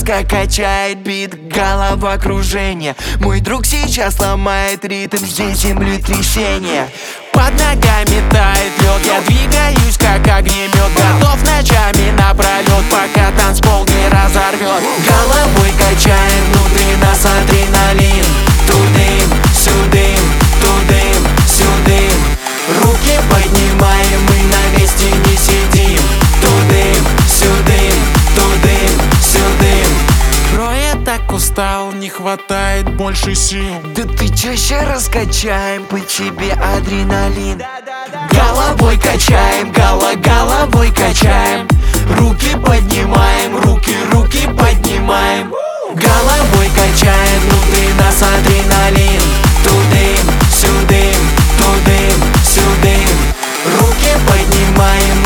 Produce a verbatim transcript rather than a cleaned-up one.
резко качает бит, головокружение. Мой друг сейчас ломает ритм, здесь землетрясение. Под ногами тает лед, я двигаюсь как огнемет. Готов ночами напролет, пока танцпол не разорвет. Головой качаем, внутри нас адреналин. Тудым, сюдым, тудым, сюдым. Руки поднимаем, мы на месте не сидим. Тудым, сюдым, тудым, сюдым. Бро, я так устал, не хватает больше сил. Да ты чаще раскачаем, по тебе адреналин. Головой качаем, голо, головой качаем. Руки поднимаем, руки, руки поднимаем. Головой качаем, внутри нас адреналин. Тудым, сюдым, тудым, сюдым. Руки поднимаем,